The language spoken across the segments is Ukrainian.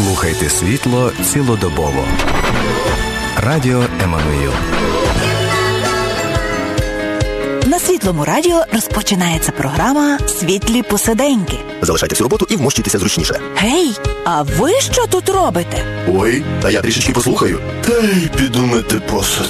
Слухайте світло цілодобово. Радіо Еммануїл. На Світлому радіо розпочинається програма «Світлі посиденьки». Залишайте всю роботу і вмощуйтеся зручніше. Гей, а ви що тут робите? Ой, та я трішечки послухаю. Та й піду мити посуд.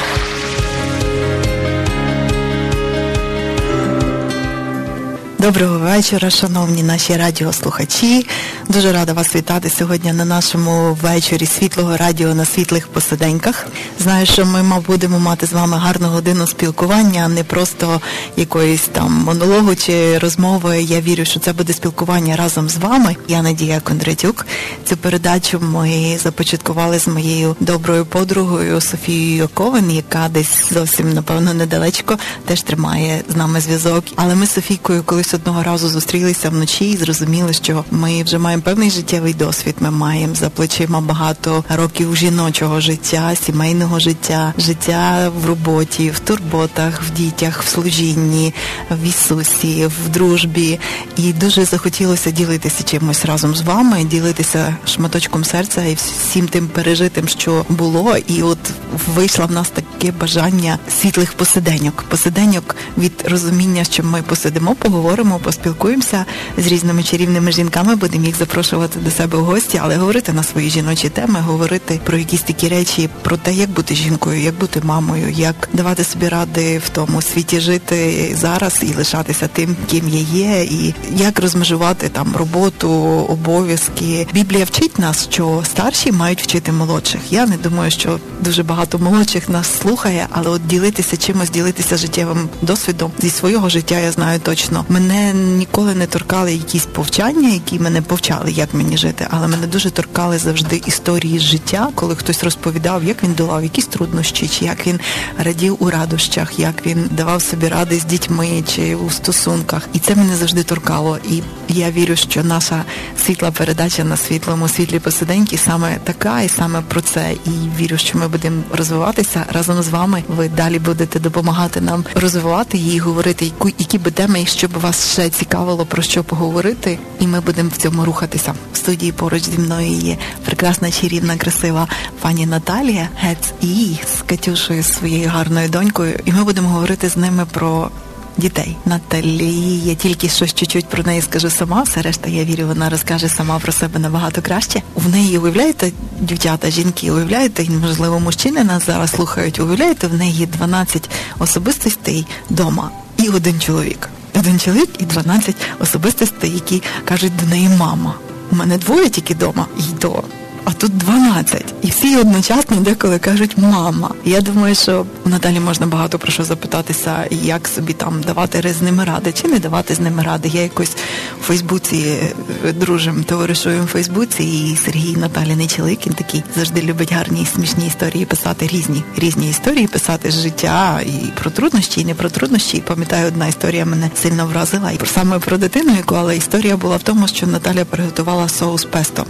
Доброго вечора, шановні наші радіослухачі. Дуже рада вас вітати сьогодні на нашому вечорі Світлого радіо на світлих посиденьках. Знаю, що ми будемо мати з вами гарну годину спілкування, не просто якоїсь там монологу чи розмови. Я вірю, що це буде спілкування разом з вами. Я Надія Кондратюк. Цю передачу ми започаткували з моєю доброю подругою Софією Ковен, яка десь зовсім, напевно, недалечко теж тримає з нами зв'язок. Але ми з Софійкою колись одного разу зустрілися вночі і зрозуміли, що ми вже маємо певний життєвий досвід. Ми маємо за плечима багато років жіночого життя, сімейного життя, життя в роботі, в турботах, в дітях, в служінні, в Ісусі, в дружбі. І дуже захотілося ділитися чимось разом з вами, ділитися шматочком серця і всім тим пережитим, що було. І от вийшло в нас таке бажання світлих посиденьок. Посиденьок від розуміння, що ми посидимо, поговоримо, поспілкуємося з різними чарівними жінками, будемо їх запрошувати до себе в гості, але говорити на свої жіночі теми, говорити про якісь такі речі, про те, як бути жінкою, як бути мамою, як давати собі ради в тому світі жити зараз і лишатися тим, ким я є, і як розмежувати там роботу, обов'язки. Біблія вчить нас, що старші мають вчити молодших. Я не думаю, що дуже багато молодших нас слухає, але от ділитися чимось, ділитися життєвим досвідом зі свого життя, я знаю точно. Мене ніколи не торкали якісь повчання, які мене повчали, як мені жити, але мене дуже торкали завжди історії з життя, коли хтось розповідав, як він долав якісь труднощі, чи як він радів у радощах, як він давав собі ради з дітьми, чи у стосунках. І це мене завжди торкало. І я вірю, що наша світла передача на світлому світлі посиденьки саме така і саме про це. І вірю, що ми будемо розвиватися разом з вами. Ви далі будете допомагати нам розвивати її, говорити, які би теми, щоб вас ще цікавило, про що поговорити, і ми будемо в цьому рухатися. В студії поруч зі мною є прекрасна, чарівна, красива пані Наталія Гец і з Катюшею, своєю гарною донькою, і ми будемо говорити з ними про дітей. Наталі, я тільки щось чуть-чуть про неї скажу сама, все решта, я вірю, вона розкаже сама про себе набагато краще. В неї, уявляєте, дівчата, жінки, уявляєте, і, можливо, мужчини нас зараз слухають, уявляєте, в неї 12 особистостей вдома і один чоловік. Один чоловік і 12 особистостей, які кажуть до неї «мама». У мене 2 тільки вдома і до. А тут 12. І всі одночасно деколи кажуть «мама». Я думаю, що в Наталі можна багато про що запитатися, як собі там давати з ними ради, чи не давати з ними ради. Я якось у Фейсбуці дружим, товаришуємо в Фейсбуці, і Сергій Наталіний чоловік, він такий завжди любить гарні, смішні історії писати, різні історії писати з життя, і про труднощі, і не про труднощі. І пам'ятаю, одна історія мене сильно вразила, і саме про дитину, але історія була в тому, що Наталя приготувала соус песто.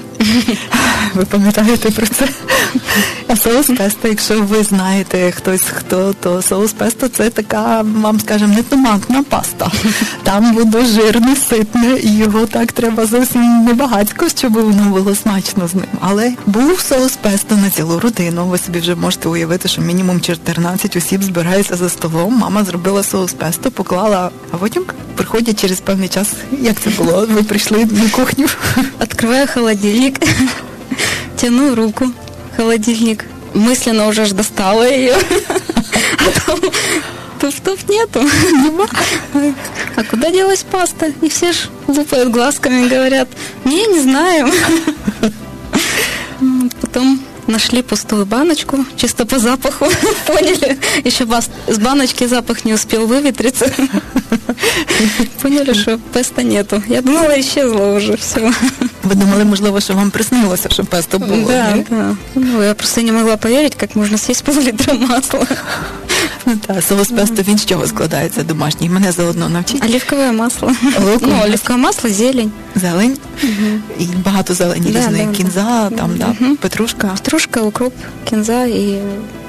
Ви пам'ятаєте про це? А соус песто, якщо ви знаєте хто, то соус песто це така, вам скажемо, не томатна паста. Там воно жирне, ситне, і його так треба зовсім небагацько, щоб воно було смачно з ним. Але був соус песто на цілу родину. Ви собі вже можете уявити, що мінімум 14 осіб збираються за столом. Мама зробила соус песто, поклала, а потім приходять через певний час. Як це було? Ви прийшли на кухню? Открываю холодильник. Тяну руку, холодильник. Мысленно уже ж достала ее. А там туф-туф нету. А куда делась паста? И все ж лупают глазками, говорят, не знаю. Потом нашли пустую баночку, чисто по запаху. Поняли? Еще с баночки запах не успел выветриться. Поняли, что песто нету. Я думала, исчезло уже все. Ви думали, можливо, що вам приснилося, що песто було? Да. Ну, я просто не могла поверить, как можно съесть пол-литра масла. Так, соус песто, він з чого складається домашній? Мене заодно навчіть. Оливковое масло. Оливковое масло, зелень. Зелень? І багато зелені різної. Кінза, там, петрушка. Петрушка, укроп, кінза і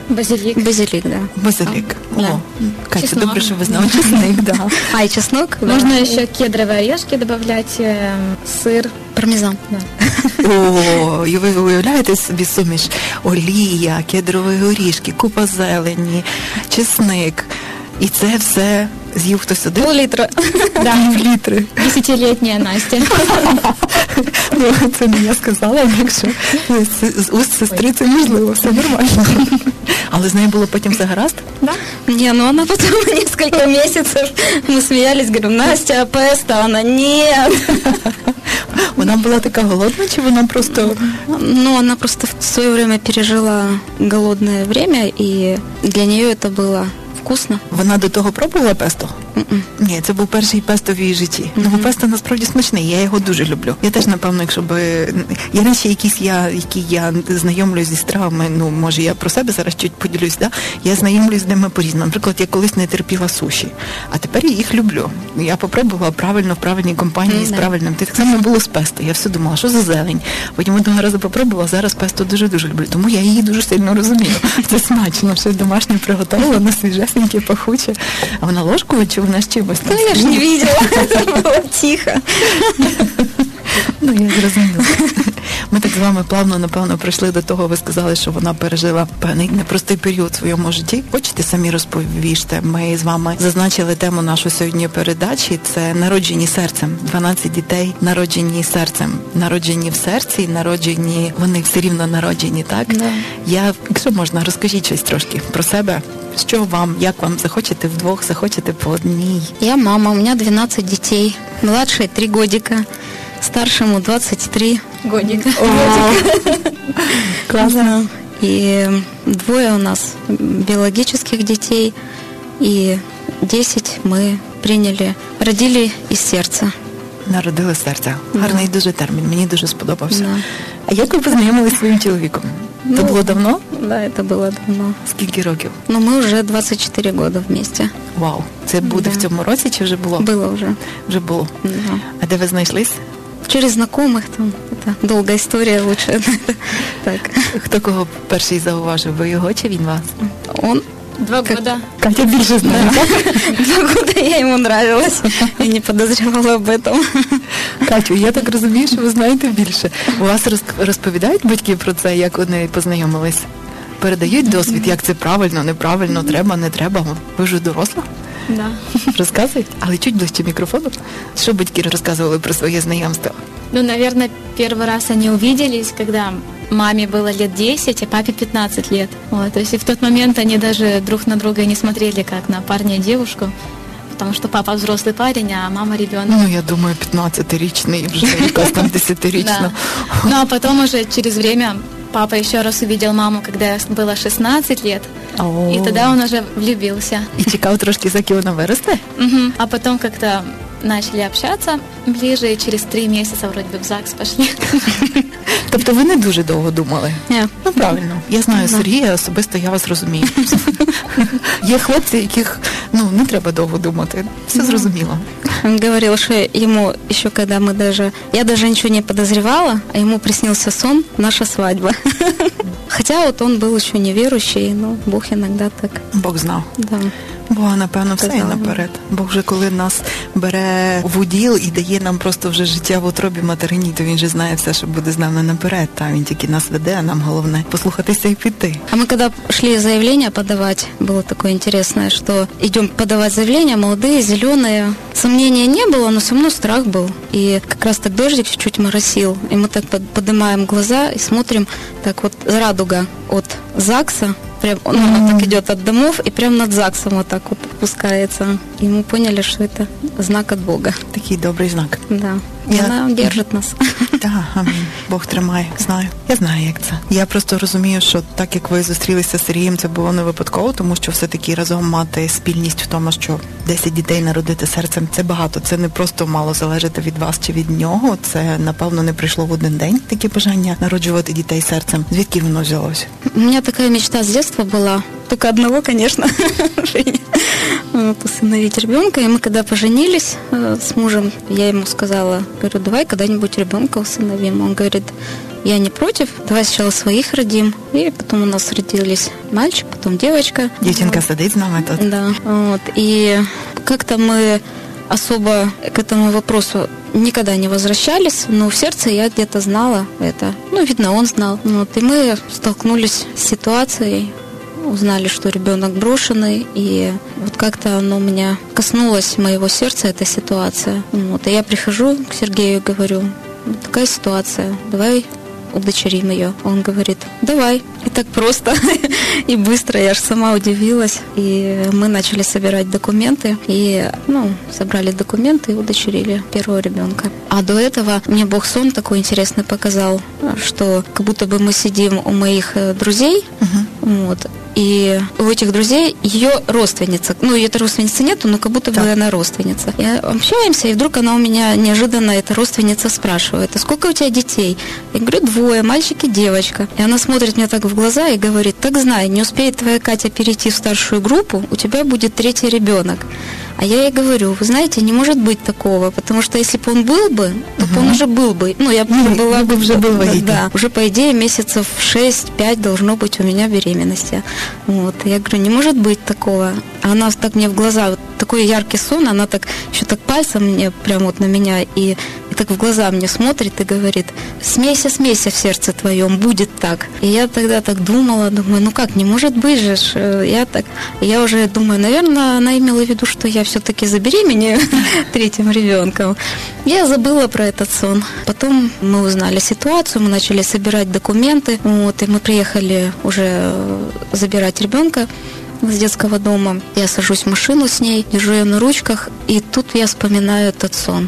Базилик, да. Базилик. Да. О, Катя, Чеснок. добре, що ви знали чесник, да. А, и чеснок. да. Можно еще кедровые орешки добавлять, сыр. Пармезан. Да. О, і ви уявляєте собі суміш? Олія, кедрові горішки, купа зелені, чесник. І це все з'їв хтось один? Пол-литра. Да. Літри. 10-летняя Настя. Ну, це не я сказала, якщо з уст сестри це можливо, все нормально. Але з нею було потім все гаразд? Не, ну она потом несколько месяцев, мы смеялись, говорим, Настя, песто, она, нет. Вона була така голодна, чи вона просто... Ну, она просто в свое время пережила голодное время, и для нее это было вкусно. Вона до того пробувала песто? Ні, це був перший песто в її житті. Ну, бо песто насправді смачний, я його дуже люблю. Я теж, напевно, якщо би... Є речі, які я знайомлюсь зі стравами, ну, може, я про себе зараз чуть поділюсь, да? Я знайомлюсь з ними по-різному. Наприклад, я колись не терпіла суші, а тепер я їх люблю. Я попробувала правильно, в правильній компанії, з правильним. Те так само було з песто. Я все думала, що за зелень. Потім одного разу попробувала, зараз песто дуже-дуже люблю. Тому я її дуже сильно розумію. Це смачно, що домашнє приготовлено, свіжесеньке, пахуче. А вона ложкою чи вона з чимось? Ну, я ж не видела, это было тихо. Ну, я зрозуміла. Ми так з вами плавно, напевно, прийшли до того, ви сказали, що вона пережила певний непростий період в своєму житті. Хочете, самі розповіжте. Ми з вами зазначили тему нашої сьогодні передачі. Це народжені серцем. 12 дітей народжені серцем. Народжені в серці, народжені, вони все рівно народжені, так? Да. Якщо можна, розкажіть щось трошки про себе. Що вам, як вам, захочете вдвох, захочете по одній? Я мама, у меня 12 детей. Младшей 3 годика, старшему 23 годика. Классно. И 2 у нас биологических детей, и 10 мы родили из сердца. Народили серця. Гарний дуже термін, мені дуже сподобався. Да. А як ви познайомилися зі своїм чоловіком? Це було давно? Да, это было давно. Скільки років? Но мы уже 24 года вместе. Вау. Це буде в цьому році чи вже було? Было уже. Вже було. Да. А де ви знайшлись? Через знакомых там. Это долгая история лучше. Так. Хто кого перший зауважив? Ви його чи він вас? Он 2 года. Катя більше знає, так? 2 года я ему нравилась и не подозревала об этом. Катю, я так розумію, що ви знаєте більше. У вас розповідають батьки про це, як вони познайомились? Передають досвід, як це правильно, неправильно, треба, не треба? Ви вже доросла? Да. Розказують? Але чуть ближче мікрофону. Що батьки розказували про своє знайомство? Ну, наверное, первый раз они увиделись, когда маме было лет 10, а папе 15 лет. Вот, то есть и в тот момент они даже друг на друга не смотрели, как на парня и девушку, потому что папа взрослый парень, а мама ребенок. Ну, я думаю, 15-річний, вже якась там 10-річна. Да. Ну, а потом уже через время папа еще раз увидел маму, когда было 16 лет, и тогда он уже влюбился. І чекав трошки, заки вона виросте? Мгм. А потом как-то начали общаться ближе, и через 3 месяца вроде бы в ЗАГС пошли. Тобто ви не дуже довго думали? Ні. Ну, правильно. Я знаю Сергія, особисто я вас розумію. Є хлопці, яких, ну, не треба довго думати. Все зрозуміло. Он говорил, что ему еще когда я даже ничего не подозревала, а ему приснился сон, наша свадьба. Хотя вот он был еще неверующий, но Бог иногда так, Бог знав. да. Бога, напевно, все і Казала. наперед. Бог вже коли нас бере в уділ і дає нам просто вже життя в утробі материній, то він же знає все, що буде з нами наперед. Та він тільки нас веде, а нам головне послухатися і піти. А мы когда шли заявление подавать, было такое интересное, что идем подавать заявления, молодые, зеленые. Сомнения не было, но все равно страх был. И как раз так дождик чуть-чуть моросил, и мы так поднимаем глаза и смотрим, так вот радуга от ЗАГСа, прям, ну, она так идет от домов, и прям над ЗАГСом вот так вот опускается. И мы поняли, что это знак от Бога. Такий добрий знак. Да. И она держит нас. Так, амінь. Бог тримає, знаю. Я знаю, як це. Я просто розумію, що так як ви зустрілися з Сергієм, це було не випадково, тому що все-таки разом мати спільність в тому, що 10 дітей народити серцем, це багато. Це не просто мало залежати від вас чи від нього. Це, напевно, не прийшло в один день, таке бажання народжувати дітей серцем. Звідки воно взялося? У меня такая мечта с детства была, только одного, конечно, вот, усыновить ребенка. И мы когда поженились с мужем, я ему сказала, говорю, давай когда-нибудь ребенка усыновим. Он говорит, я не против, давай сначала своих родим. И потом у нас родились мальчик, потом девочка. Дівчинка сидить з нами тут. Да, вот. И как-то мы особо к этому вопросу никогда не возвращались, но в сердце я где-то знала это. Ну, видно, он знал. Вот. И мы столкнулись с ситуацией, узнали, что ребенок брошенный, и вот как-то оно меня коснулось моего сердца, эта ситуация. Вот. И я прихожу к Сергею и говорю, вот такая ситуация, давай удочерим ее. Он говорит, давай. И так просто и быстро, я аж сама удивилась. И мы начали собирать документы, и, собрали документы и удочерили первого ребенка. А до этого мне Бог сон такой интересный показал, что как будто бы мы сидим у моих друзей, вот, и у этих друзей ее родственница. Ну, ее родственницы нету, но как будто бы она родственница. И общаемся, и вдруг она у меня неожиданно, эта родственница, спрашивает, а сколько у тебя детей? Я говорю, 2, мальчик и девочка. И она смотрит мне так в глаза и говорит, так знай, не успеет твоя Катя перейти в старшую группу, у тебя будет 3-й ребенок. А я ей говорю, вы знаете, не может быть такого, потому что если бы он был бы, то он уже был бы. Ну, я была бы уже был вагитна. Да, уже, по идее, месяцев 6-5 должно быть у меня беременности. Вот. Я говорю, не может быть такого. А она так мне в глаза, вот такой яркий сон, она так еще так пальцем мне, прям вот на меня, и так в глаза мне смотрит и говорит, смейся, смейся в сердце твоем, будет так. И я тогда так думала, ну как, не может быть же. Я уже думаю, наверное, она имела в виду, что я все-таки забеременею 3-м ребенком. Я забыла про этот сон. Потом мы узнали ситуацию, мы начали собирать документы, вот, и мы приехали уже забирать ребенка с детского дома. Я сажусь в машину с ней, держу ее на ручках, и тут я вспоминаю этот сон.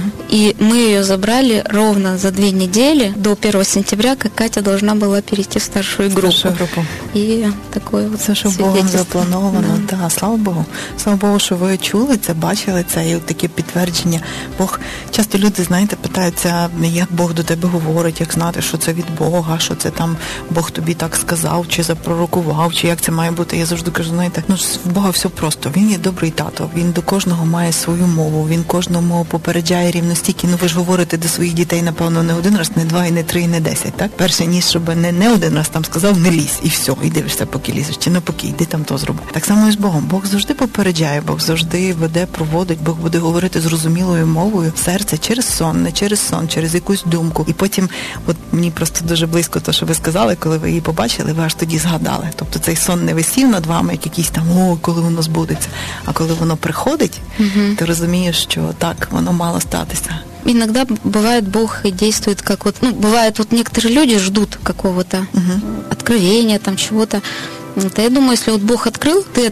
И мы ее забрали ровно за 2 недели до 1 сентября, как Катя должна была перейти в старшую группу. І такое от це що Богом заплановано. Да, слава Богу. Слава Богу, що ви чули це, бачили це, і таке підтвердження. Бог, часто люди, знаєте, питаються, як Бог до тебе говорить, як знати, що це від Бога, що це там Бог тобі так сказав, чи запророкував, чи як це має бути. Я завжди кажу, знаєте, в Бога все просто. Він є добрий тато, він до кожного має свою мову, він кожному попереджає рівно стільки. Ну ви ж говорите до своїх дітей, напевно, не 1 раз, не 2, і не 3, і не 10, так? Перше, ніж щоб не 1 раз там сказав, не лізь, і все, і дивишся, поки лізеш, чи навпаки, йди там то зроби. Так само і з Богом. Бог завжди попереджає, Бог завжди веде, проводить, Бог буде говорити зрозумілою мовою серце через сон, не через сон, через якусь думку. І потім, от мені просто дуже близько те, що ви сказали, коли ви її побачили, ви аж тоді згадали. Тобто цей сон не висів над вами, як якийсь там, коли воно збудеться. А коли воно приходить, ти розумієш, що так, воно мало статися. Иногда бывает, Бог действует как вот, бывает, вот некоторые люди ждут какого-то откровения, там чего-то. Вот, я думаю, если вот Бог открыл, ты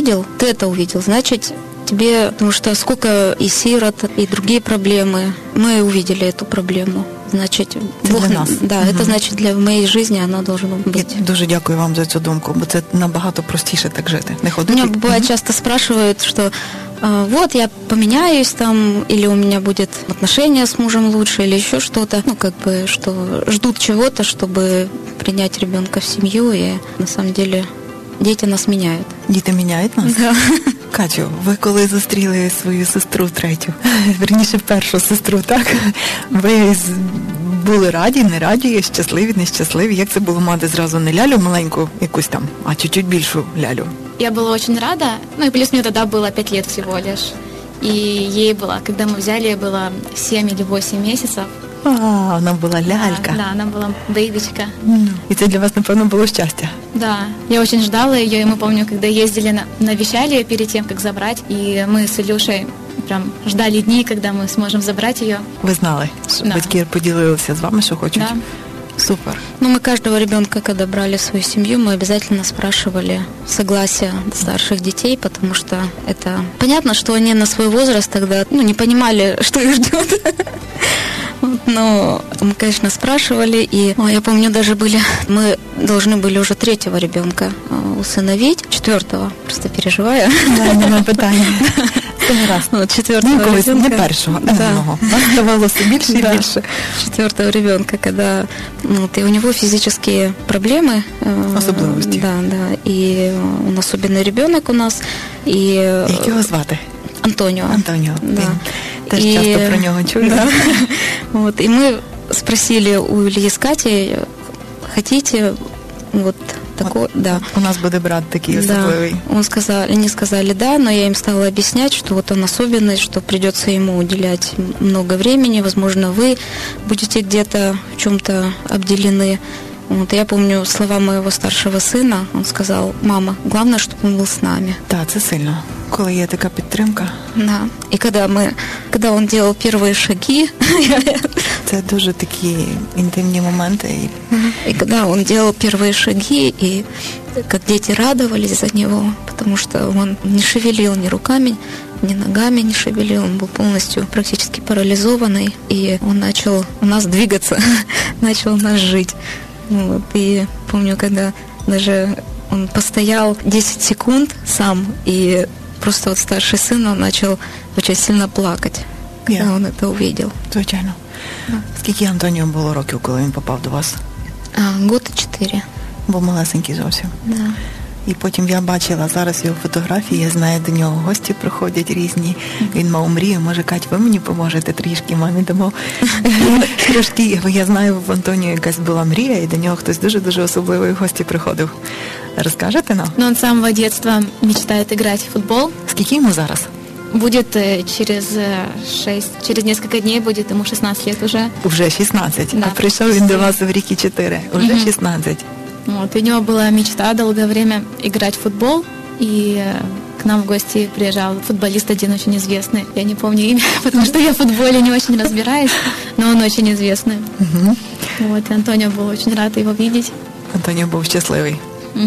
это увидел, значит, тебе, потому что сколько и сирот, и другие проблемы, мы увидели эту проблему. Значить, Бог для нас. Да, це значить для моєї житті воно должно бути. Я дуже дякую вам за цю думку, бо це набагато простіше так жити. Не ходити. Меня бывает часто спрашивают, что вот я поменяюсь там, или у меня будет отношения с мужем лучше, или еще что-то. Что ждут чего-то, чтобы принять ребенка в семью, и на самом деле дети нас меняют. Діти міняють нас? Да. Катю, ви коли зустріли свою сестру 3-ю, верніше 1-шу сестру, так? Ви були раді, не раді, щасливі, нещасливі? Як це було мати зразу не лялю маленьку якусь там, а чуть-чуть більшу лялю? Я была очень рада, и плюс мне тогда было 5 лет всего лишь. И ей было, когда мы взяли, ей было 7 или 8 месяцев. Вона була лялька. Да, она была бейбичка. І це для вас, напевно, було щастя. Да, я очень ждала ее, и мы, помню, когда ездили, навещали ее перед тем, как забрать, и мы с Илюшей прям ждали дней, когда мы сможем забрать ее. Ви знали, що батьки поділилися з вами, що хочуть? Да. Супер. Мы каждого ребенка, когда брали в свою семью, мы обязательно спрашивали согласие старших детей, потому что это понятно, что они на свой возраст тогда не понимали, что их ждет. Но мы, конечно, спрашивали, и я помню, даже мы должны были уже 3-го ребенка усыновить, 4-го, просто переживаю. Да, нема питання. Вот 4-го ребенка. Не першого, одного. Вас ставалося більше і більше. 4-го ребенка, когда и у него физические проблемы. Особливості. Да. И он особенный ребенок у нас. Як його звати? Антоніо. Антоніо. Да. Теж часто про нього чую. Да. Вот. И мы с спросили у Ильи с Катей, хотите вот такой, да. У нас буде брат такий особливий. Да, они сказали да, но я им стала объяснять, что вот он особенный, что придется ему уделять много времени, возможно, вы будете где-то в чем-то обделены. Вот, я помню слова моего старшего сына, он сказал: мама, главное, чтобы он был с нами. Так, це сильно, коли є така підтримка. Да. И когда он делал первые шаги, це дуже такі інтимні моменти. И когда он делал первые шаги, и как дети радовались за него, потому что он не шевелил ни руками, ни ногами не шевелил, он был полностью практически парализованный, и он начал у нас двигаться, начал у нас жить. Вот. И помню, когда даже он постоял 10 секунд сам, и просто вот старший сын, он начал очень сильно плакать, когда он это увидел. Звичайно. Скільки Антоніо було років, коли він попав до вас? 1 год и 4. Був малесенький зовсім. Да. І потім я бачила зараз його фотографії, я знаю, до нього гості приходять різні. Він мав мрію, може, Кать, ви мені поможете трішки, мамі дамо трошки. Я знаю, в Антоніо якась була мрія, і до нього хтось дуже-дуже особливий в гості приходив. Розкажете нам? Но он с самого детства мечтает играть в футбол. Скільки йому зараз? Будет через несколько дней будет ему 16 лет уже. Уже 16. Да. А прийшов він до вас в рік і 4. Уже 16. Вот, у него была мечта долгое время играть в футбол, и к нам в гости приезжал футболист один очень известный. Я не помню имя, потому что я в футболе не очень разбираюсь, но он очень известный. Вот, и Антонио был очень рад его видеть. Антоніо був щасливий.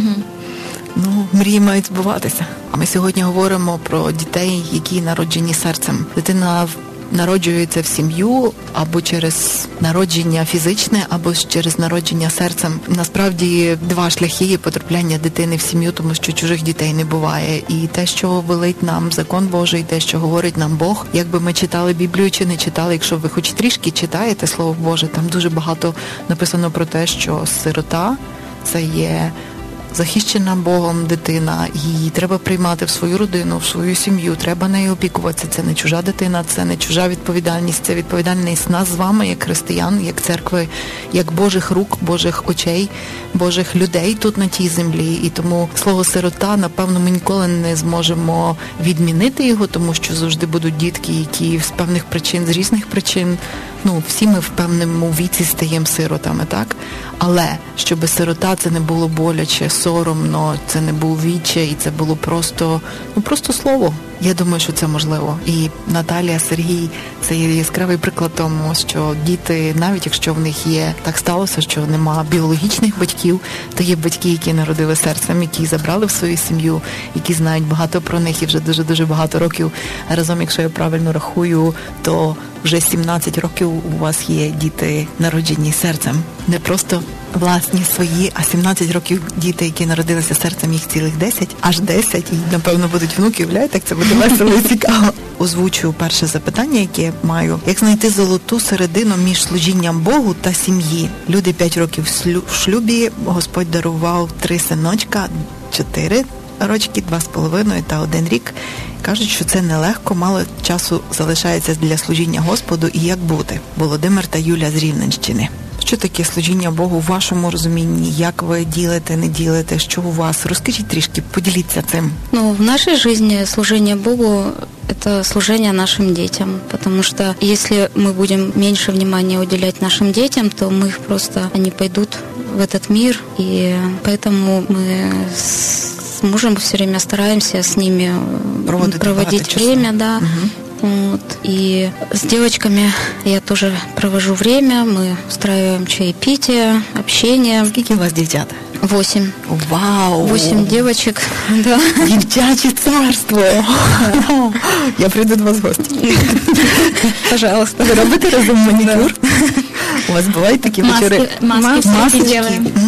Ну, мрії мають збуватися. А ми сьогодні говоримо про дітей, які народжені серцем. Дитина народжується в сім'ю або через народження фізичне, або через народження серцем. Насправді 2 шляхи потрапляння дитини в сім'ю, тому що чужих дітей не буває. І те, що велить нам закон Божий, те, що говорить нам Бог, якби ми читали Біблію чи не читали, якщо ви хоч трішки читаєте Слово Боже, там дуже багато написано про те, що сирота – це є захищена Богом дитина, її треба приймати в свою родину, в свою сім'ю, треба нею опікуватися. Це не чужа дитина, це не чужа відповідальність, це відповідальність нас з вами, як християн, як церкви, як Божих рук, Божих очей, Божих людей тут на тій землі. І тому слово сирота, напевно, ми ніколи не зможемо відмінити його, тому що завжди будуть дітки, які з певних причин, з різних причин, всі ми в певному віці стаємо сиротами, так? Але щоб сирота це не було боляче, соромно, це не був відчай, це було просто слово. Я думаю, що це можливо. І Наталія, Сергій – це є яскравий приклад тому, що діти, навіть якщо в них є, так сталося, що нема біологічних батьків, то є батьки, які народили серцем, які забрали в свою сім'ю, які знають багато про них і вже дуже-дуже багато років. Разом, якщо я правильно рахую, то вже 17 років у вас є діти, народжені серцем. Не просто власні свої, а 17 років діти, які народилися серцем, їх цілих 10, аж 10, і, напевно, будуть внуки, уявляєте, як це буде весело і цікаво. Озвучу перше запитання, яке маю. Як знайти золоту середину між служінням Богу та сім'ї? Люди 5 років в шлюбі, Господь дарував 3 синочка, 4 рочки, 2,5 та 1 рік. Кажуть, що це нелегко, мало часу залишається для служіння Господу, і як бути? Володимир та Юля з Рівненщини. Що таке служіння Богу в вашому розумінні? Як ви ділите, не ділите? Що у вас? Розкажіть трішки, поділіться цим. В нашей жизни служение Богу – это служение нашим детям, потому что если мы будем меньше внимания уделять нашим детям, то они пойдут в этот мир, и поэтому мы с мужем все время стараемся с ними проводить время, да. Вот. И с девочками я тоже провожу время, мы устраиваем чаепитие, общение. Скільки у вас дівчат? 8. Вау! 8 девочек, да. Дівчаче царство! Я прийду до вас в гості. Пожалуйста. Ви робите разом манікюр? У вас бувають такі вечори? Масочки.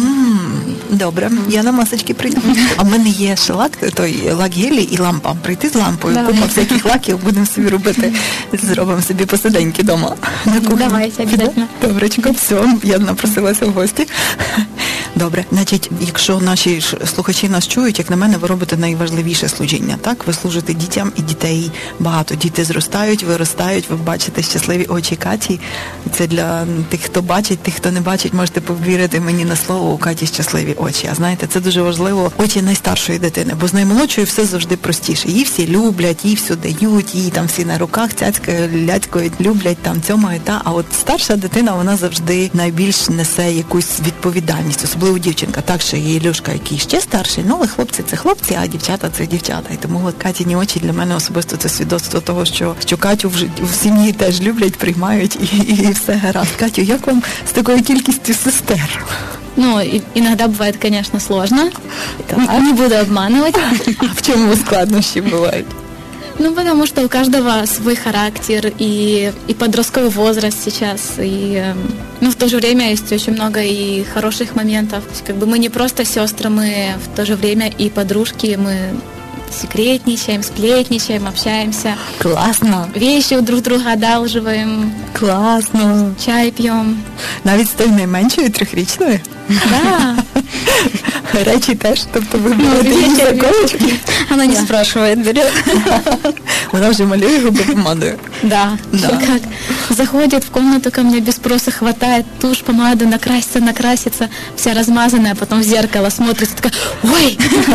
Добре, я на масочки прийду. А в мене є ще лак-гелі і лампа. Прийти з лампою, купа всяких лаків, будемо собі робити, зробимо собі посиденьки вдома. Давайте, обов'язково. Добречко, все, я напросилася в гості. Добре. Значить, якщо наші слухачі нас чують, як на мене, ви робите найважливіше служіння, так? Ви служите дітям, і дітей багато. Діти зростають, виростають, ви бачите щасливі очі Каті. Це для тих, хто бачить, тих, хто не бачить, можете повірити мені на слово, у Каті щасливі очі. А знаєте, це дуже важливо, очі найстаршої дитини, бо з наймолодшою все завжди простіше. Її всі люблять, їй все дають, її там всі на руках цяцькають, ляцькають, люблять, там цьомають, та. А от старша дитина, вона завжди найбільш несе якусь відповідальність, особливо дівчинка. Так, що є Ілюшка, який ще старший, ну, але хлопці це хлопці, а дівчата це дівчата. І тому от Катіні очі для мене особисто це свідоцтво того, що Катю в сім'ї теж люблять, приймають і все гаразд. Катю, як вам з такою кількістю сестер? Ну, иногда бывает, конечно, сложно. Не буду обманывать. А в чому складнощі бувають? Ну, потому что у каждого свой характер и подростковый возраст сейчас, и в то же время есть очень много и хороших моментов. Как бы мы не просто сестры, мы в то же время и подружки, мы секретничаем, сплетничаем, общаемся. Класно. Вещи друг друга одалживаем. Класно. Чай пьем. Навіть з тою найменшою 3-річною? Да. Речі теж, тобто ви берете її за колечки? Она не спрашивает, берет. Вона вже малює губи помадою. Да. Как заходит в комнату ко мне без спроса, хватает тушь, помаду, накрасится, вся размазанная, потом в зеркало смотрится, такая: ой!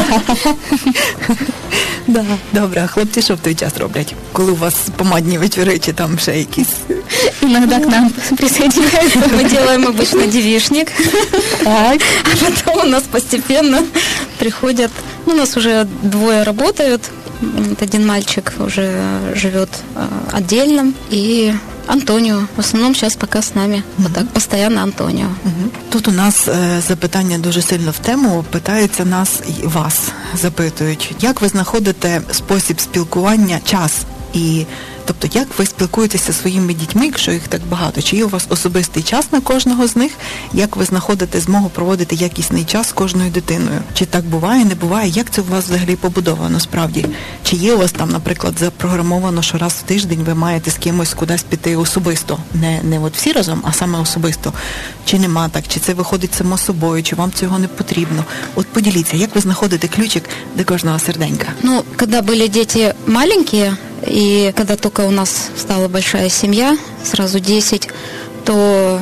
Да. Добре, а хлопці що в той час роблять? Коли у вас помадні вечори, чи там ще якісь? Иногда к нам присоединяются. Мы делаем обычно девичник. Так. А потом у нас постепенно приходят... Ну, у нас уже 2 работают. Один мальчик уже живет отдельно. И Антоніо. В основному зараз поки з нами. Так, постійно Антоніо. Тут у нас запитання дуже сильно в тему. Питаються нас і вас запитують. Як ви знаходите спосіб спілкування, час? І, тобто, як ви спілкуєтеся зі своїми дітьми, якщо їх так багато? Чи є у вас особистий час на кожного з них? Як ви знаходите змогу проводити якісний час з кожною дитиною? Чи так буває, не буває? Як це у вас взагалі побудовано справді? Чи є у вас там, наприклад, запрограмовано, що раз в тиждень ви маєте з кимось кудись піти особисто? Не от всі разом, а саме особисто. Чи нема так? Чи це виходить само собою? Чи вам цього не потрібно? От поділіться, як ви знаходите ключик до кожного серденька? Ну, коли були діти маленькі, и когда только у нас стала большая семья, сразу 10, то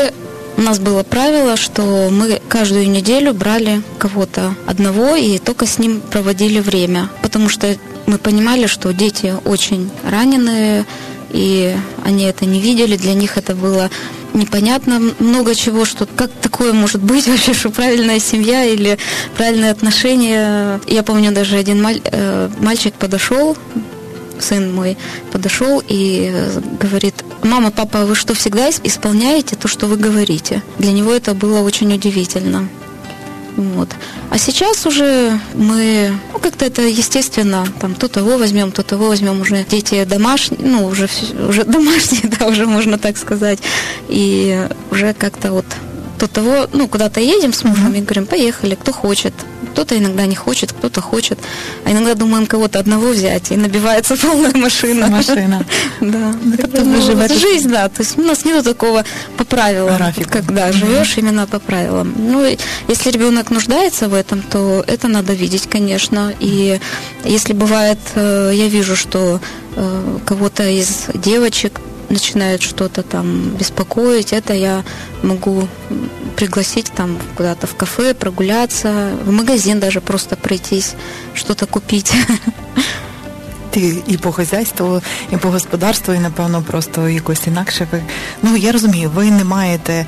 у нас было правило, что мы каждую неделю брали кого-то одного и только с ним проводили время. Потому что мы понимали, что дети очень раненые, и они это не видели, для них это было непонятно много чего, что как такое может быть вообще, что правильная семья или правильные отношения. Я помню, даже один мальчик подошел, сын мой подошел и говорит: мама, папа, вы что, всегда исполняете то, что вы говорите? Для него это было очень удивительно. Вот. А сейчас уже мы, как-то это естественно, там, то того возьмем, уже дети домашние, уже домашние, да, уже можно так сказать, и уже как-то вот то того, куда-то едем с мужем и говорим: поехали, кто хочет. Кто-то иногда не хочет, кто-то хочет. А иногда думаем кого-то одного взять, и набивается полная машина. Машина. Да. Жизнь, да. То есть у нас нет такого по правилам, когда живешь именно по правилам. Если ребенок нуждается в этом, то это надо видеть, конечно. И если бывает, я вижу, что кого-то из девочек начинает что-то там беспокоить, это я могу пригласить там куда-то в кафе, прогуляться, в магазин даже просто пройтись, что-то купить. Ти і по хазяйству, і по господарству, і, напевно, просто якось інакше. Я розумію, ви не маєте...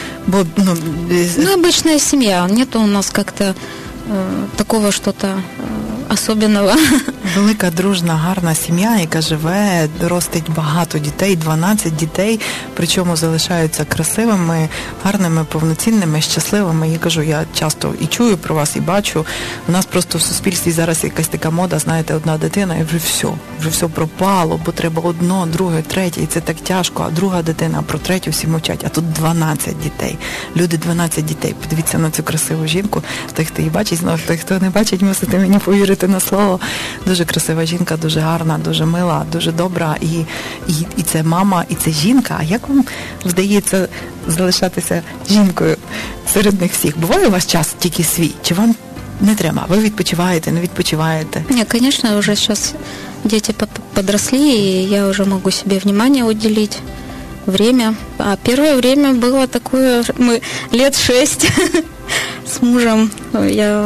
обычная семья, нету у нас как-то такого что-то особенного. Велика, дружна, гарна сім'я, яка живе, ростить багато дітей, 12 дітей, причому залишаються красивими, гарними, повноцінними, щасливими. Я кажу, я часто і чую про вас, і бачу. У нас просто в суспільстві зараз якась така мода, знаєте, одна дитина, і вже все пропало, бо треба одно, друге, третє, і це так тяжко, а друга дитина, а про третю всі мовчать, а тут 12 дітей. Люди 12 дітей. Подивіться на цю красиву жінку, той, хто її бачить, знову той, хто не бачить, мусите мені повірити Христина Слово. Дуже красива жінка, дуже гарна, дуже мила, дуже добра. І це мама, і це жінка. А як вам вдається залишатися жінкою серед них всіх? Буває у вас час тільки свій? Чи вам не треба? Ви відпочиваєте, не відпочиваєте? Нет, конечно, уже сейчас дети подросли, и я уже могу себе внимание уделить, время. А первое время было такое, мы лет 6 с мужем, я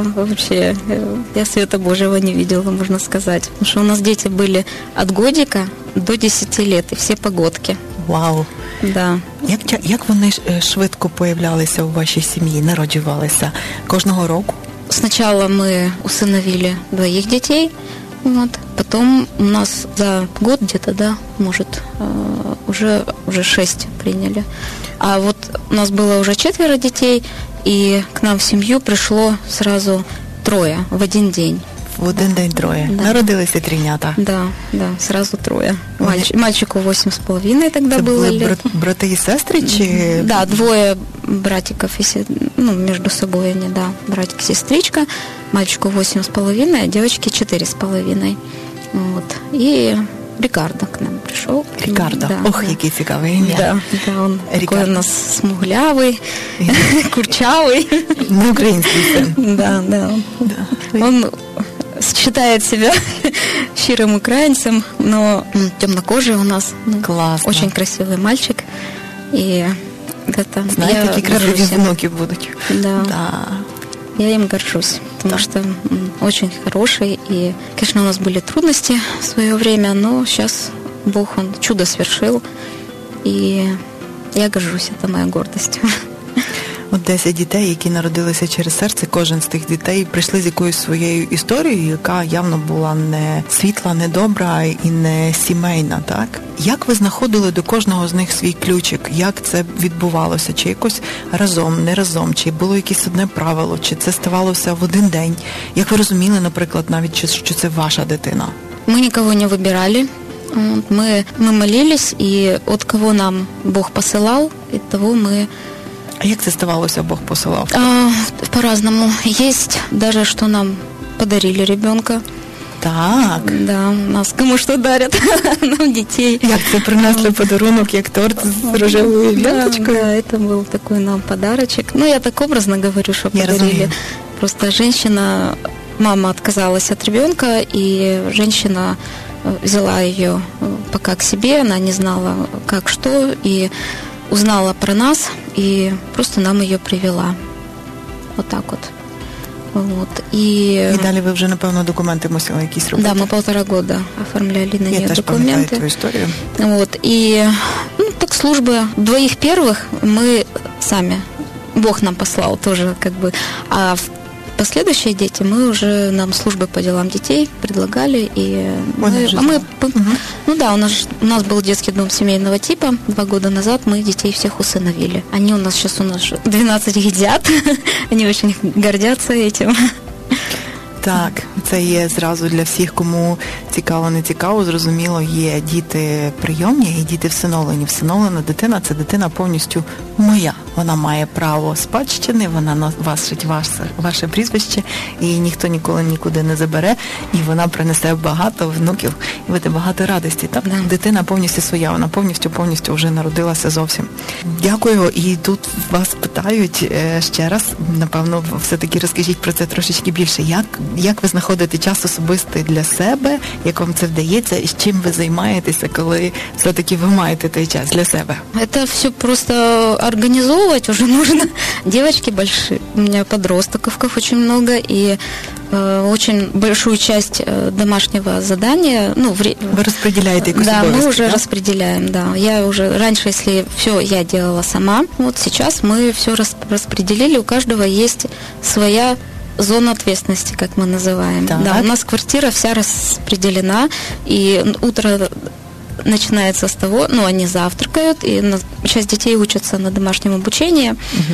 света Божьего не видела, можно сказать. Потому что у нас дети были от годика до 10 лет, и все погодки. Вау! Да. Як вони швидко появлялися у вашій сім'ї, народжувалися? Кожного року? Сначала мы усыновили 2 детей, вот. Потом у нас за год где-то, да, может, уже 6 приняли. А вот у нас было уже 4 детей, и к нам в семью пришло сразу 3 в один день. В один день 3. Да. Народилися трійнята. Да, сразу 3. Мальчику 8,5 тогда Це было були лет. брати і сестри? Чи... Да, 2 братиков, между собой они, да, братик-сестричка. Мальчику 8,5, а девочке 4,5. Вот. И Рикардо к нам пришел. Рикардо. Да, Ох, який цікаве ім'я. Да, он Рикардо. такой у нас смуглявый, курчавый. Не український син. Да. Он считает себя щирым украинцем, но темнокожий у нас. Классно. Очень красивый мальчик. И это Знаєте, я які красиві горжусь им. внуки будуть. Да. Я им горжусь, потому что очень хороший. И, конечно, у нас были трудности в свое время, но сейчас Бог, Он чудо свершил. И я горжусь, это моя гордость. От 10 дітей, які народилися через серце, кожен з тих дітей прийшли з якоюсь своєю історією, яка явно була не світла, не добра і не сімейна, так? Як ви знаходили до кожного з них свій ключик? Як це відбувалося? Чи якось разом, не разом? Чи було якесь одне правило? Чи це ставалося в один день? Як ви розуміли, наприклад, навіть, що це ваша дитина? Мы никого не выбирали. Мы молились, и от кого нам Бог посылал, и того мы... А як це ставалося, Бог посилав? По-разному. Есть даже, что нам подарили ребенка. Так. Да, у нас кому что дарят, нам детей. Як це принесли подарунок, як торт з рожевою ленточкою? Да, это был такой нам подарочек. Ну, я так образно говорю, что Я подарили. разумею. Просто мама отказалась от ребенка, и женщина взяла ее пока к себе, она не знала, как что, и узнала про нас, и просто нам ее привела. Вот так вот. Вот. І далі ви вже, напевно, документи мусили якісь робити. Да, мы 1,5 года оформляли на Я нее теж пам'ятаю ту історію. Вот. И так службы 2 первых мы сами, Бог нам послал тоже как бы, а последующие дети нам службы по делам детей предлагали, и у нас был детский дом семейного типа. 2 года назад мы детей всех усыновили. Они у нас 12 едят, они очень гордятся этим. Так, це є зразу для всіх, кому цікаво, не цікаво, зрозуміло, є діти прийомні і діти всиновлені. Всиновлена дитина – це дитина повністю моя. Вона має право спадщини, вона носить ваше прізвище, і ніхто ніколи нікуди не забере, і вона принесе багато внуків, і буде багато радості. Так? Да. Дитина повністю своя, вона повністю вже народилася зовсім. Дякую, і тут вас питають ще раз, напевно, все-таки розкажіть про це трошечки більше. Як ви знаходите час особистий для себе, як вам це вдається, і з чим ви займаєтеся, коли все-таки ви маєте той час для себе? Это все просто организовывать уже нужно. Девочки большие, у меня подростков очень много, и очень большую часть домашнего задания... Вы распределяете якось Да, обов'язки, мы уже да? распределяем, да. Я уже раньше, если все я делала сама, вот сейчас мы все распределили, у каждого есть своя зона ответственности, как мы называем. Так. Да, у нас квартира вся распределена, и утро начинается с того, они завтракают, и часть детей учатся на домашнем обучении,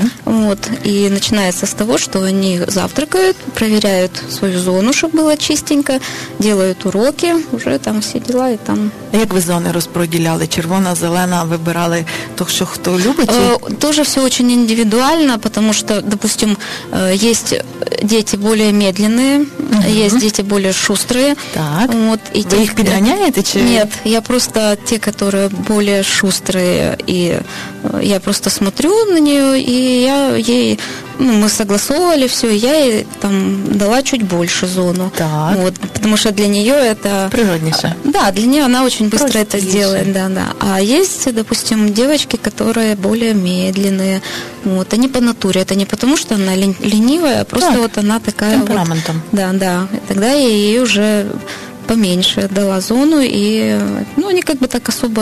и начинается с того, что они завтракают, проверяют свою зону, чтобы было чистенько, делают уроки, уже там все дела, и там... А як ви зони розподіляли? Червона, зелена, вибирали то, що хто любить? Тоже все очень индивидуально, потому что, допустим, есть дети более медленные, есть дети более шустрые. Так. И вы их подгоняете? Нет, я просто те, которые более шустрые, и я просто смотрю на нее, и я ей... мы согласовывали все, и я ей там дала чуть больше зону. Так. Потому что для нее это... Природнейше. Да, для нее она очень быстро это сделает. Да. А есть, допустим, девочки, которые более медленные. Они по натуре. Это не потому, что она ленивая, а просто она такая... Темпераментом. Да. И тогда я ей уже поменьше дала зону, и они как бы так особо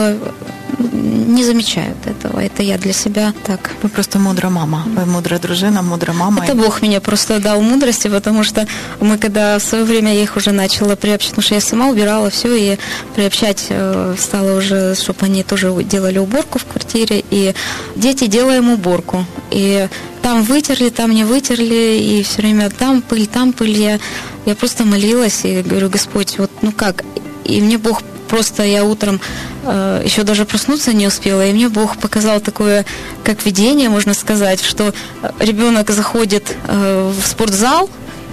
не замечают этого. Это я для себя так. Вы просто мудрая мама. Вы мудрая дружина, мудрая мама. Это Бог мне просто дал мудрости, потому что мы, когда в свое время я их уже начала приобщать, потому что я сама убирала все, и приобщать стала уже, чтобы они тоже делали уборку в квартире, и дети делаем уборку. И там вытерли, там не вытерли, и все время там пыль. Я просто молилась и говорю: Господь, как? И мне Бог просто, я утром еще даже проснуться не успела, и мне Бог показал такое, как видение, можно сказать, что ребенок заходит в спортзал,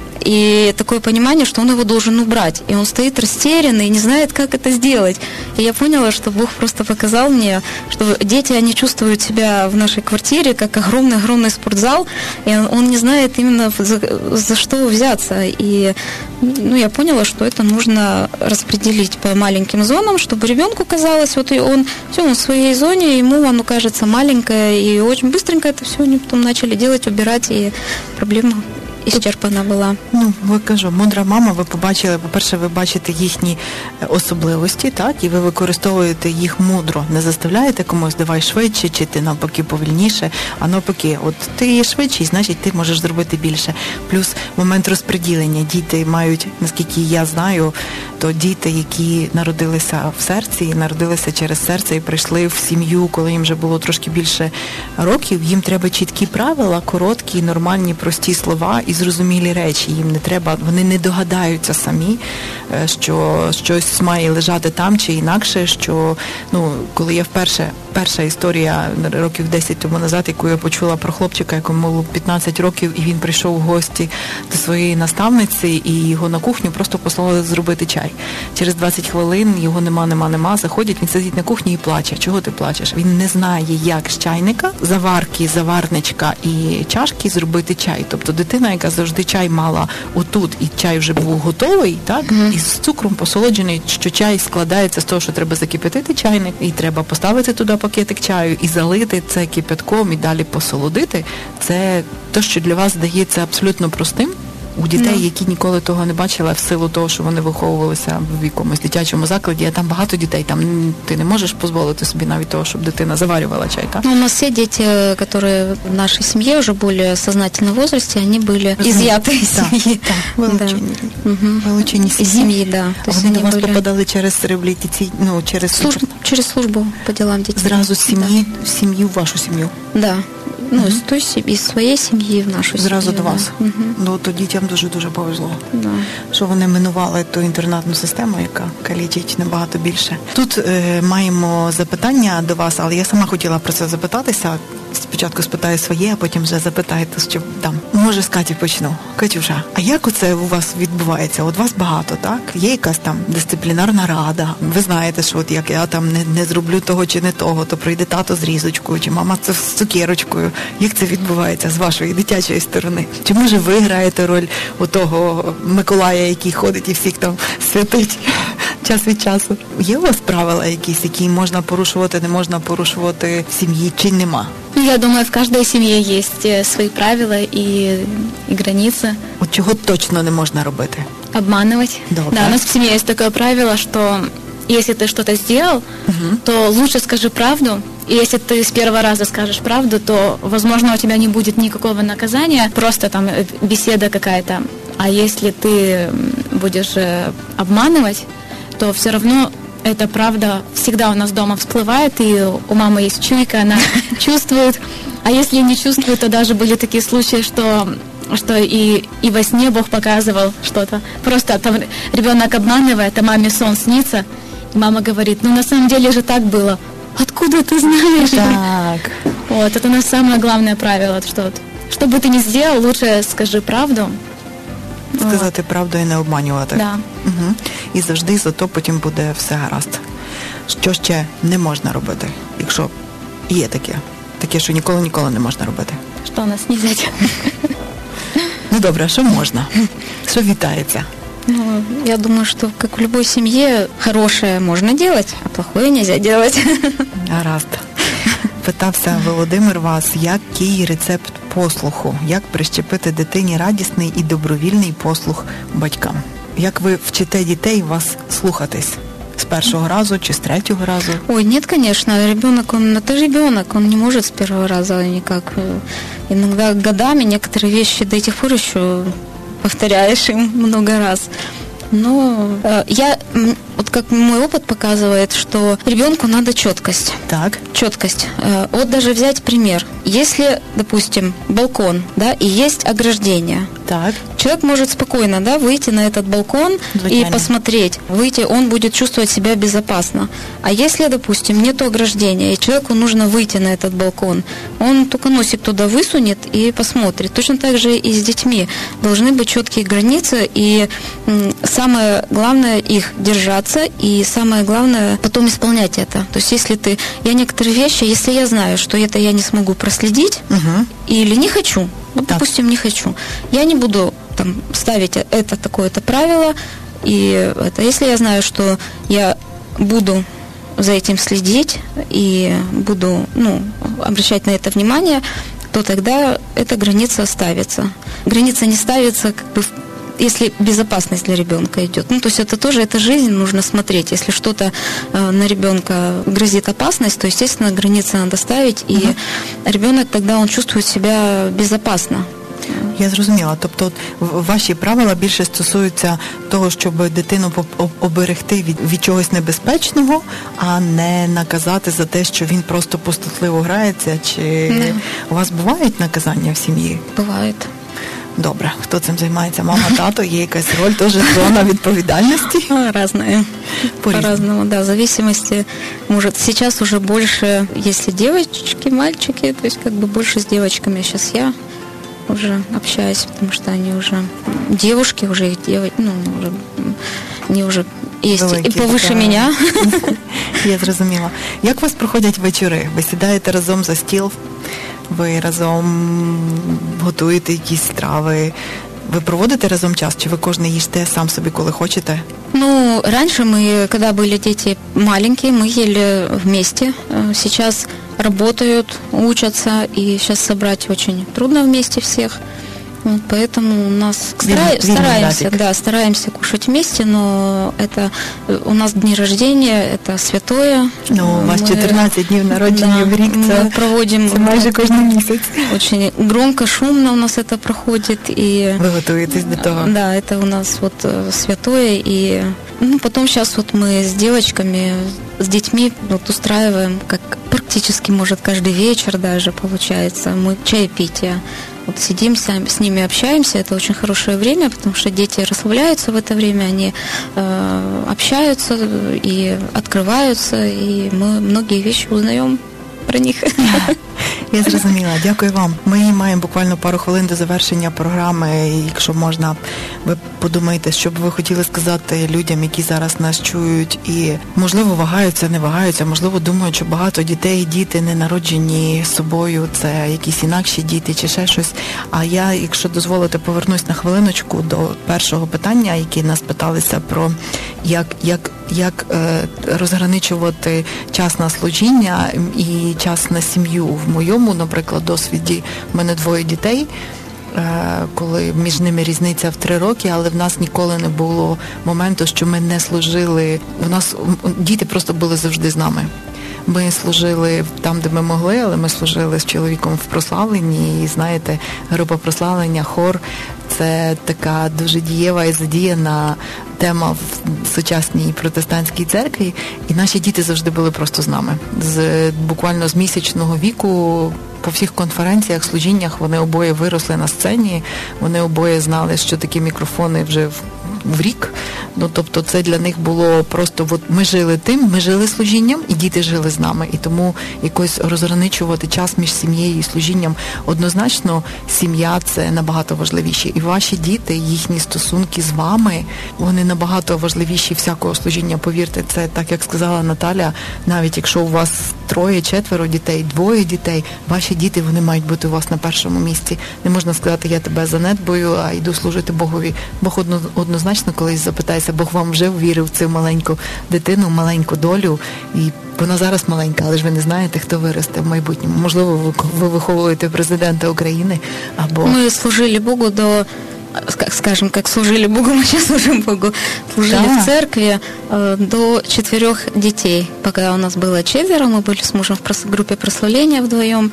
и такое понимание, что он его должен убрать. И он стоит растерянный и не знает, как это сделать. И я поняла, что Бог просто показал мне, что дети, они чувствуют себя в нашей квартире как огромный-огромный спортзал, и он не знает именно за что взяться. И я поняла, что это нужно распределить по маленьким зонам, чтобы ребенку казалось, он в своей зоне, ему оно кажется маленькое, и очень быстренько это все они потом начали делать, убирать, и проблема ісчерпана була. Ви кажу, мудра мама, ви побачили, по-перше, ви бачите їхні особливості, так, і ви використовуєте їх мудро. Не заставляєте комусь, давай швидше, чи ти навпаки повільніше, а навпаки, ти є швидший, значить ти можеш зробити більше. Плюс момент розподілення. Діти мають, наскільки я знаю, то діти, які народилися в серці, народилися через серце і прийшли в сім'ю, коли їм вже було трошки більше років, їм треба чіткі правила, короткі, нормальні, прості слова і зрозумілі речі. Їм не треба, вони не догадаються самі, що щось має лежати там чи інакше, що, коли я перша історія років 10 тому назад, яку я почула про хлопчика, якому було 15 років, і він прийшов в гості до своєї наставниці, і його на кухню просто послали зробити чай. Через 20 хвилин його нема, заходять, він сидить на кухні і плаче. Чого ти плачеш? Він не знає, як з чайника, заварки, заварничка і чашки зробити чай. Тобто дитина, яка завжди чай мала отут, і чай вже був готовий, так, і з цукром посолоджений, що чай складається з того, що треба закипятити чайник, і треба поставити туди пакетик чаю, і залити це кипятком, і далі посолодити. Це те, що для вас здається абсолютно простим. У дітей, які ніколи того не бачили, в силу того, що вони виховувалися в якомусь дитячому закладі, а там багато дітей, там ти не можеш дозволити собі навіть того, щоб дитина заварювала чай, так? У нас все дети, которые в нашей семье уже более сознательном возрасте, они были изъяты из семьи. Вилучені из семьи, да. То есть вони до вас попадали через реабілітаційну, через службу по делам детей. Зразу з сім'ї в вашу сім'ю? Да. Из своєї сім'ї в нашу сім'ю. Зразу до вас? То дітям дуже-дуже повезло. Да. Що вони минували ту інтернатну систему, яка калічить набагато більше. Тут маємо запитання до вас, але я сама хотіла про це запитатися. Спочатку спитаю своє, а потім вже запитаєте, що там. Може, з Каті почну. Катюша, а як оце у вас відбувається? От вас багато, так? Є якась там дисциплінарна рада. Ви знаєте, що от як я там не зроблю того чи не того, то прийде тато з різочкою, чи мама з цукерочкою. Як це відбувається з вашої дитячої сторони? Чи може ви граєте роль отого Миколая, який ходить і всіх там святить час від часу? Є у вас правила якісь, які можна порушувати, не можна порушувати в сім'ї, чи нема? Я думаю, в каждой семье есть свои правила и границы. От чого точно не можна робити? Обманывать. Добре. Да, у нас в семье есть такое правило, что если ты что-то сделал, то лучше скажи правду. И если ты с первого раза скажешь правду, то, возможно, у тебя не будет никакого наказания, просто там беседа какая-то. А если ты будешь обманывать, то все равно эта правда всегда у нас дома всплывает, и у мамы есть чуйка, она чувствует. А если не чувствует, то даже были такие случаи, что и во сне Бог показывал что-то. Просто там ребенок обманывает, а маме сон снится. И мама говорит, на самом деле же так было. Откуда ты знаешь? Так. Вот, это у нас самое главное правило, что бы ты ни сделал, лучше скажи правду. Сказати правду і не обманювати. Да. Угу. І завжди зато потім буде все гаразд. Що ще не можна робити, якщо є таке, що ніколи не можна робити? Що нас снизить? Ну добре, а що можна? Що вітається? Я думаю, что, как в любой семье, хорошее можно делать, а плохое нельзя делать. Гаразд. Питався Володимир вас, який рецепт послуху? Як прищепити дитині радісний і добровільний послух батькам? Як ви вчите дітей вас слухатись? С первого разу чи с третьего разу? Ой, нет, конечно, ребенок, это ребенок, он не может с первого раза никак. Иногда годами некоторые вещи до тех пор еще повторяешь им много раз. Но вот как мой опыт показывает, что ребенку надо четкость. Так. Четкость. Вот даже взять пример. Если, допустим, балкон, да, и есть ограждение. Так. Человек может спокойно, да, выйти на этот балкон и посмотреть. Выйти, он будет чувствовать себя безопасно. А если, допустим, нет ограждения, и человеку нужно выйти на этот балкон, он только носик туда высунет и посмотрит. Точно так же и с детьми. Должны быть четкие границы, и самое главное их держаться, и самое главное потом исполнять это. То есть если я некоторые вещи, если я знаю, что это я не смогу проследить, или не хочу, допустим, не хочу, я не буду там ставить это такое-то правило, и если я знаю, что я буду за этим следить и буду, обращать на это внимание, то тогда эта граница ставится. Граница не ставится если безопасность для ребенка идет. То есть это жизнь, нужно смотреть. Если что-то на ребенка грозит опасность, то, естественно, границы надо ставить, и ребенок тогда он чувствует себя безопасно. Я зрозуміла. Тобто ваші правила більше стосуються того, щоб дитину оберегти від чогось небезпечного, а не наказати за те, що він просто пустотливо грається. Чи у вас бувають наказання в сім'ї? Бувають. Добре. Хто цим займається? Мама, тато? Є якась роль, теж зона відповідальності? Разные. По-разному, да. В зависимости, может, сейчас уже больше, если девочки, мальчики, то есть больше с девочками. Сейчас я уже общаюсь, потому что они уже девушки, уже их они уже есть великі, і повише мене. Я зрозуміла. Як у вас проходять вечори? Ви сідаєте разом за стіл? Ви разом готуєте якісь страви? Ви проводите разом час? Чи ви кожен їсте сам собі, коли хочете? Раньше мы, когда были дети маленькие, мы ели вместе. Сейчас работают, учатся, и сейчас собрать очень трудно вместе всех. Поэтому у нас стараемся кушать вместе, но это у нас дни рождения, это святое. У вас 14 днів народження в рік, мы проводим майже кожен місяць. Очень громко, шумно у нас это проходит. И, вы готовитесь до того? Да, это у нас святое. И потом сейчас мы с девочками, с детьми устраиваем, как практически, может, каждый вечер даже получается, мы чаепитие. Сидим с ними, общаемся, это очень хорошее время, потому что дети расслабляются в это время, они общаются и открываются, и мы многие вещи узнаем про них. Я зрозуміла, дякую вам. Ми маємо буквально пару хвилин до завершення програми, і якщо можна, ви подумаєте, що б ви хотіли сказати людям, які зараз нас чують і, можливо, вагаються, не вагаються, можливо, думають, що багато діти не народжені собою, це якісь інакші діти чи ще щось. А я, якщо дозволите, повернусь на хвилиночку до першого питання, яке нас питалися про як розграничувати час на служіння і час на сім'ю. В моєму, наприклад, досвіді, в мене 2 дітей, коли між ними різниця в 3 роки, але в нас ніколи не було моменту, що ми не служили. У нас діти просто були завжди з нами. Ми служили там, де ми могли, але ми служили з чоловіком в прославленні. І, знаєте, група прославлення, хор – це така дуже дієва і задіяна тема в сучасній протестантській церкві, і наші діти завжди були просто з нами. Буквально з місячного віку по всіх конференціях, служіннях вони обоє виросли на сцені, вони обоє знали, що такі мікрофони вже в рік. Тобто це для них було просто, ми жили служінням, і діти жили з нами. І тому якось розграничувати час між сім'єю і служінням, однозначно сім'я – це набагато важливіше. І ваші діти, їхні стосунки з вами, вони набагато важливіші всякого служіння. Повірте, це так, як сказала Наталя, навіть якщо у вас 3-4 дітей, 2 дітей, ваші діти, вони мають бути у вас на першому місці. Не можна сказати, я тебе занедбую, а йду служити Богові. Бог однозначно колись запитається, Бог вам вже ввірив в цю маленьку дитину, маленьку долю, і вона зараз маленька, але ж ви не знаєте, хто виросте в майбутньому. Можливо, ви виховуєте президента України, або... Ми служили Богу до... Скажем, как служили Богу, мы сейчас служим Богу. Служили в церкви до 4 детей. Пока у нас было 4, мы были с мужем в группе прославления вдвоем.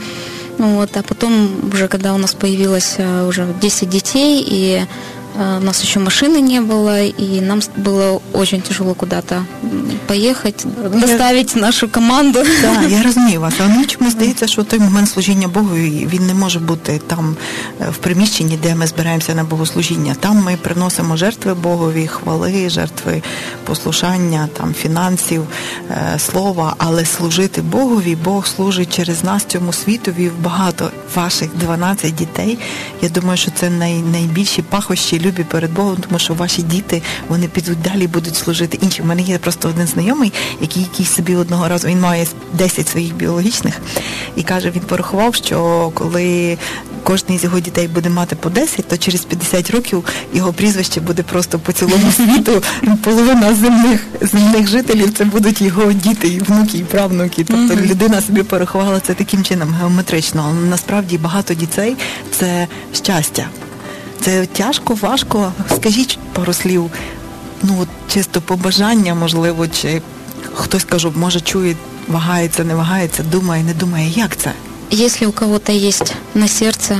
А потом, уже когда у нас появилось уже 10 детей, и у нас еще машины не было, и нам было очень тяжело куда-то поехать, доставить нашу команду. Так, я розумію вас. А мені чомусь здається, що той момент служіння Богу, він не може бути там в приміщенні, де ми збираємося на богослужіння. Там ми приносимо жертви Богові, хвали, жертви послушання, там фінансів, слова, але служити Богові, Бог служить через нас цьому світові, багато ваших 12 дітей. Я думаю, що це найбільші пахощі любі перед Богом, тому що ваші діти, вони підуть далі, будуть служити іншим. У мене є просто один знайомий, який собі одного разу, він має 10 своїх біологічних, і каже, він порахував, що коли кожен з його дітей буде мати по 10, то через 50 років його прізвище буде просто по цілому світу. Половина земних жителів це будуть його діти, і внуки, і правнуки. Тобто людина собі порахувала це таким чином, геометрично. Але насправді багато дітей – це щастя. Це тяжко, важко. Скажіть пару слів, чисто побажання, можливо, чи хтось, кажу, може чує, вагається, не вагається, думає, не думає. Як це? Если у кого-то есть на сердце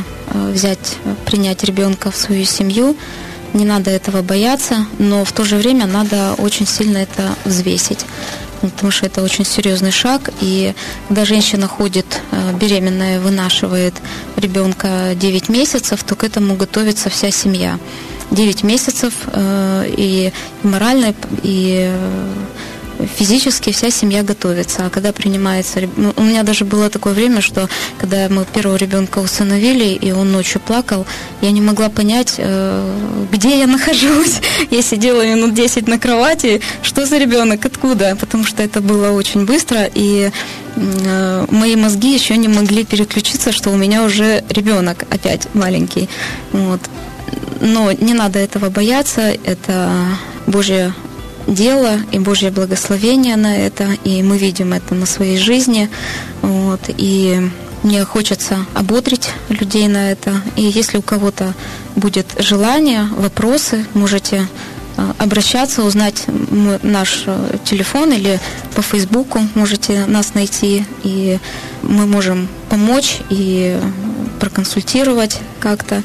принять ребенка в свою семью, не надо этого бояться, но в то же время надо очень сильно это взвесить, потому что это очень серьезный шаг, и когда женщина ходит беременная, вынашивает ребенка 9 месяцев, то к этому готовится вся семья. 9 месяцев и морально, и физически вся семья готовится. А когда принимается... у меня даже было такое время, что когда мы первого ребенка усыновили, и он ночью плакал, я не могла понять, где я нахожусь. Я сидела минут 10 на кровати. Что за ребенок? Откуда? Потому что это было очень быстро, и мои мозги еще не могли переключиться, что у меня уже ребенок опять маленький. Но не надо этого бояться. Это Божье дело и Божье благословение на это, и мы видим это на своей жизни. И мне хочется ободрить людей на это. И если у кого-то будет желание, вопросы, можете обращаться, узнать наш телефон или по Фейсбуку можете нас найти, и мы можем помочь и проконсультировать как-то.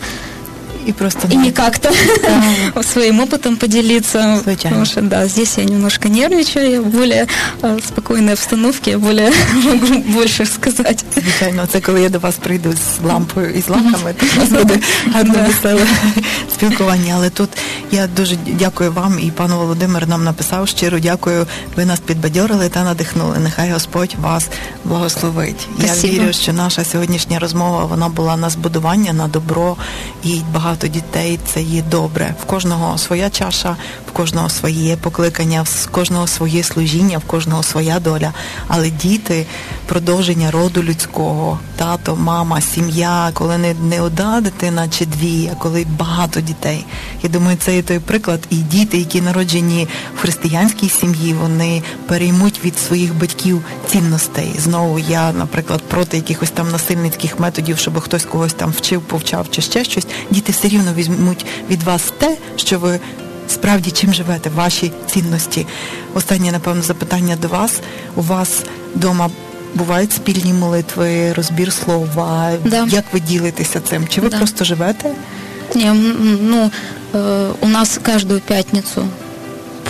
И не как-то своим опытом поделиться. Потому что, здесь я немножко нервничаю, я в более спокойной обстановке, я могу больше сказати. Звичайно, це коли я до вас прийду з лампою і з лаками, то у нас буде гарне, веселе спілкування. Але тут я дуже дякую вам, і пан Володимир нам написав, щиро дякую, ви нас підбадьорили та надихнули. Нехай Господь вас благословить. Спасибо. Я вірю, що наша сьогоднішня розмова, вона була на збудування, на добро, і багато дітей це є добре. В кожного своя чаша, в кожного своє покликання, в кожного своє служіння, в кожного своя доля. Але діти – продовження роду людського. Тато, мама, сім'я, коли не одна дитина чи дві, а коли багато дітей. Я думаю, це є той приклад. І діти, які народжені в християнській сім'ї, вони переймуть від своїх батьків цінностей. Знову я, наприклад, проти якихось там насильницьких методів, щоб хтось когось там вчив, повчав чи ще щось. Діти все рівно візьмуть від вас те, що ви справді чим живете, ваші цінності. Останнє, напевно, запитання до вас. У вас вдома бувають спільні молитви, розбір слова? Да. Як ви ділитеся цим? Чи ви просто живете? Не, у нас каждую пятницу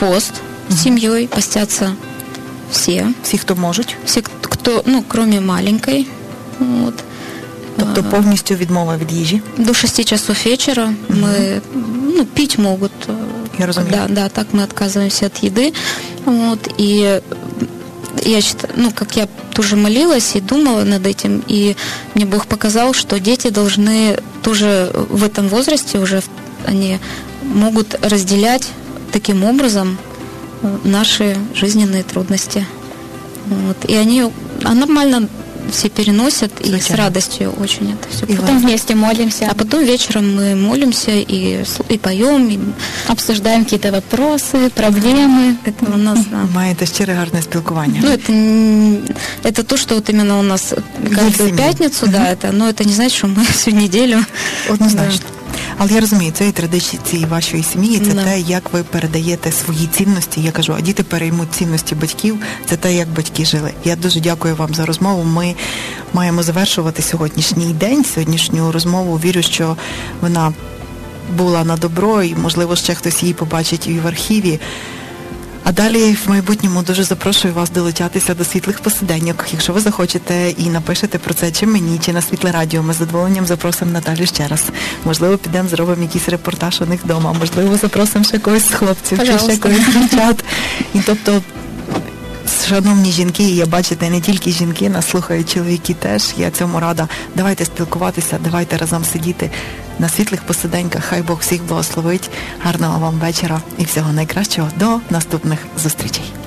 пост с семьей, постятся все. Всі, хто можуть. Все, кто, кроме маленькой. Вот. Тобто повністю відмова від їжі. До 6 часов вечера мы, пить могут. Я разумею. Да, так мы отказываемся от еды. Вот, и я считаю, как я тоже молилась и думала над этим, и мне Бог показал, что дети должны тоже в этом возрасте уже, они могут разделять таким образом наши жизненные трудности. Вот. И они нормально все переносят и с радостью очень это все. И потом вместе молимся. А потом вечером мы молимся и поем, и обсуждаем какие-то вопросы, проблемы. Это у нас, да. Маєте щире гарне спілкування. Это то, что вот именно у нас каждую пятницу, да, но это не значит, что мы всю неделю. Однозначно. Але я розумію, це і традиції вашої сім'ї, це те, як ви передаєте свої цінності. Я кажу, а діти переймуть цінності батьків, це те, як батьки жили. Я дуже дякую вам за розмову. Ми маємо завершувати сьогоднішній день, сьогоднішню розмову. Вірю, що вона була на добро, і, можливо, ще хтось її побачить і в архіві. А далі в майбутньому дуже запрошую вас долучатися до світлих посиденьок. Якщо ви захочете і напишете про це чи мені, чи на Світле Радіо, ми з задоволенням запросимо Наталю ще раз. Можливо, підемо, зробимо якийсь репортаж у них вдома, можливо, запросимо ще когось з хлопців, чи ще когось з дівчат. І тобто, шановні жінки, я бачите, не тільки жінки, нас слухають чоловіки теж, я цьому рада. Давайте спілкуватися, давайте разом сидіти на світлих посиденьках. Хай Бог всіх благословить. Гарного вам вечора і всього найкращого. До наступних зустрічей.